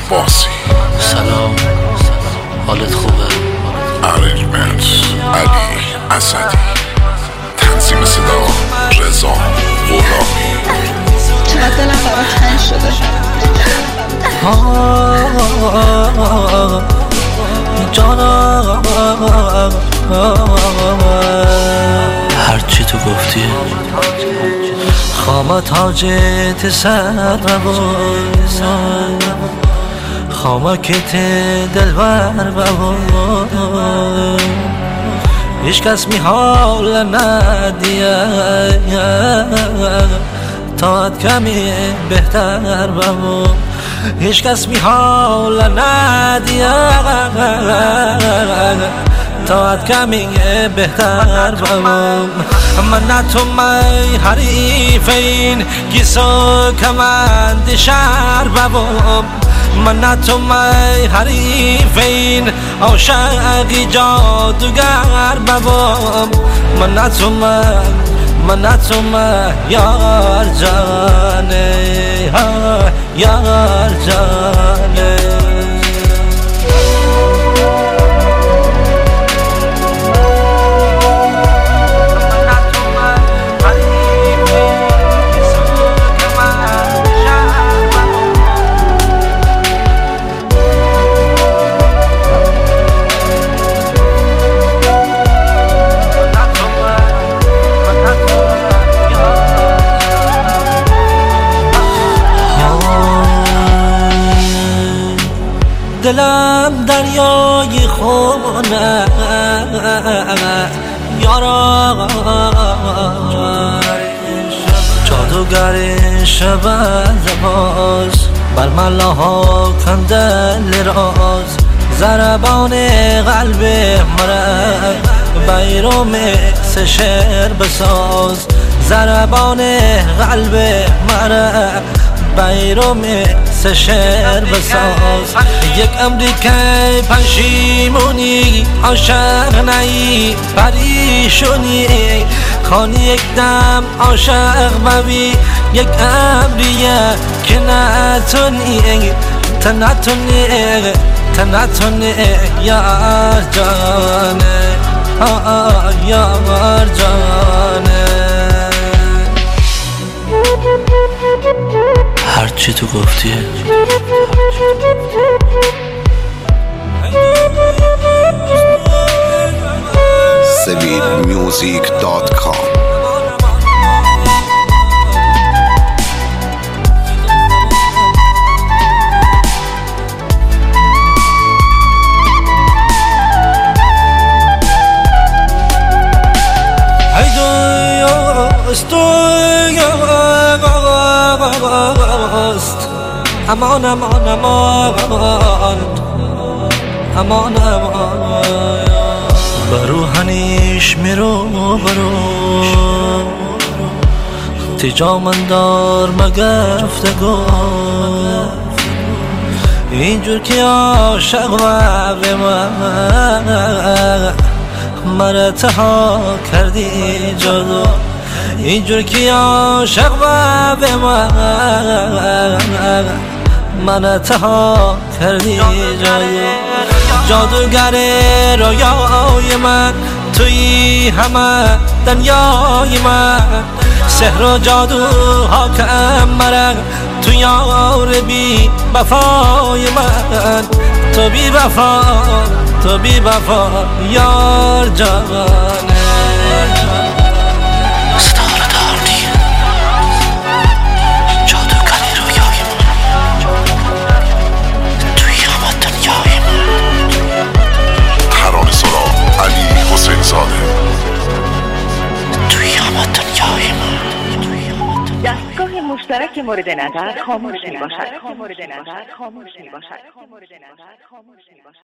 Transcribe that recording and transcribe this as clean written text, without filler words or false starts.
عباسی. سلام، حالت خوبه؟ ارنجمنت علی اسدی. تنظیم صدا رضا غلامی. چقدر دلم برات تنگ شده. جانا هرچی تو گفتی خامه تاجت سر ببود، خامه کت دلبر ببود، هیچ کس میحال ندیه تاعت کمی بهتر ببود، هیچ کس میحال ندیه تاعت کمی بهتر ببود. من تو می حریفین گیسو کمند شهر ببود، من تو می حریفین عاشقی جادوگر ببود، من تو من یار جانه یار جانه. دلم دریای خونه یارا جادوگر شب باز بر ملاها کندل راز، ضربان قلب مرا بیروم سه شعر بساز، ضربان قلب مرا بیروم سه شعر بساز. یک امریکای پشیمونی عاشق نی پریشونی خانی یک دم عاشق ببی، یک امریه که نتونی تنتونی یار جانه یار جانه. هرچی تو گفتی sevilmusic.com. امان امان امان امان امان برو هنیش میرو برو تجا من دار مگفتگو اینجور که عاشق و به من مرتها کردی جادو، اینجور که عاشق و به من تها کردی جادوگر رویای من توی همه دنیای من، سحر و جادو حاکم مرا تو یار بی وفای من، تو بی وفا تو بی وفا یار جانه. دستگاه مشترک مورد نظر خاموش می باشد.